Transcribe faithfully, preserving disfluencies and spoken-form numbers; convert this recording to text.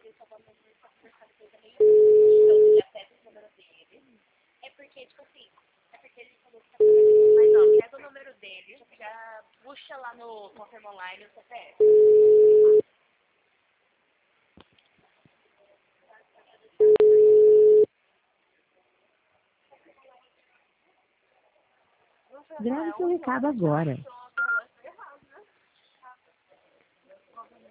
É porque, tipo assim, é porque ele falou que tá fazendo, mas ó, pega o número dele, já puxa lá no Confirm Online o C P F. Grave seu recado agora.